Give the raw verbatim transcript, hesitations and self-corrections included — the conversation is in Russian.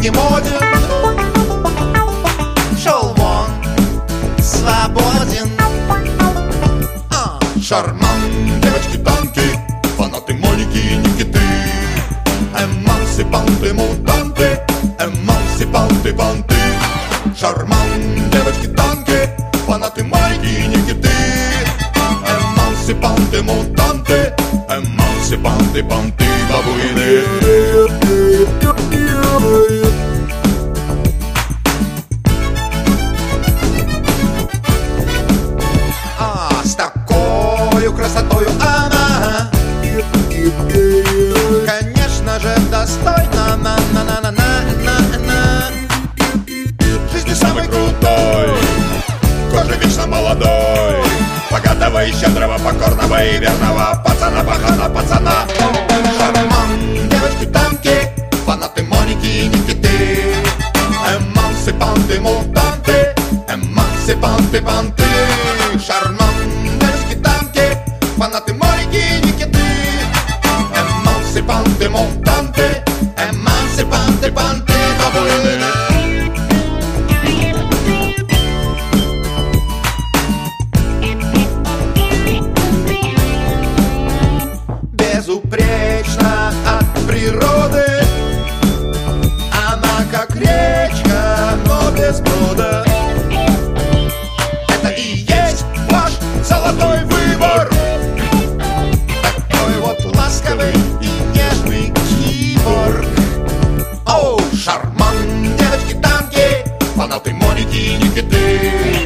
веки моден, шел вон, свободен. а. Шарман, девочки-танки, фанаты Моники и Никиты. Эмансипанты, мутанты, эмансипанты, понты. Шарман, девочки-танки, фанаты Моники и Никиты. Эмансипанты, мутанты, эмансипанты, понты, бабуины. А, с такою красотою она, конечно же, достойна. На-на-на-на-на-на-на. Жизни самый крутой, кожа вечно молодой, богатого и щедрого, покорного и верного пацана, пахана, пацана. Шарман, девочки-танки, Фанаты Моники и Никиты. Эмансипанты, мутанты, эмансипанты, понты. шарман, девочки-танки, Фанаты Моники и Никиты. Эмансипанты, мутанты, эмансипанты, понты, бабуины. безупречна от природы. Она как речка, но без брода. Это и есть ваш золотой выбор. Такой вот ласковый и нежный киборг. Оу, шарман, девочки-танки, фанаты Моники и Никиты.